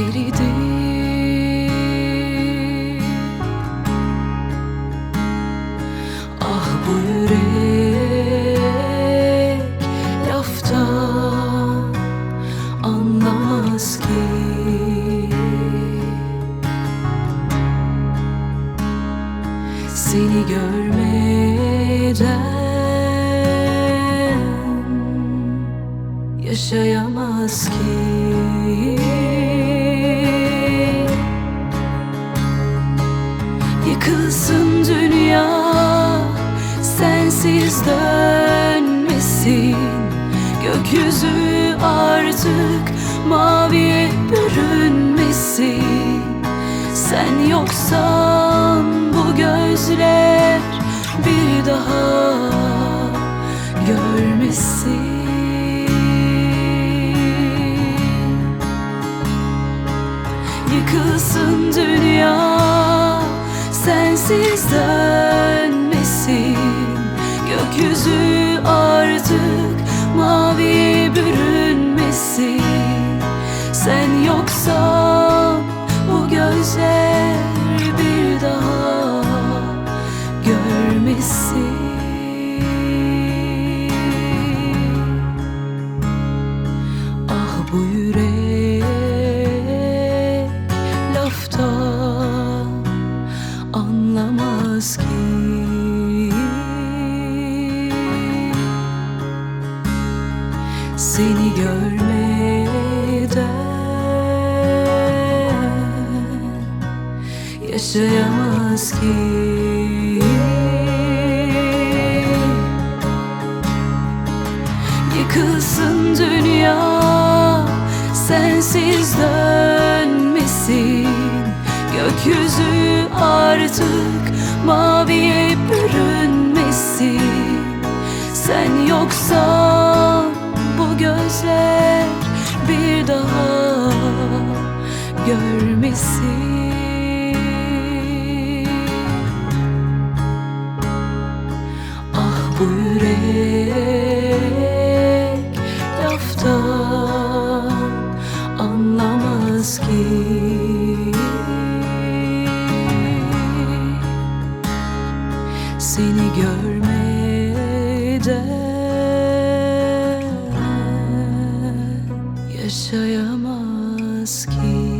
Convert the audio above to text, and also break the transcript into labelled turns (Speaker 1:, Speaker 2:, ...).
Speaker 1: biridir. Ah bu yürek laftan anlamaz ki. Seni görmeden yaşayamaz ki. Yıkılsın dünya, sensiz dönmesin. Gökyüzü artık maviye bürünmesin. Sen yoksan bu gözler bir daha görmesin. Yıkılsın dünya, sensiz dönmesin. Gökyüzü artık maviye bürünmesin. Sen yoksan bu gözler bir daha görmesin. Ah bu yürek laftan anlamaz ki. Seni görmeden yaşayamaz ki. Yıkılsın dünya, sensiz dönmesin. Gökyüzü artık maviye bürünmesin. Sen yoksan bu gözler bir daha görmesin. Ah bu yürek laftan anlamaz ki. Seni görmeden yaşayamaz ki.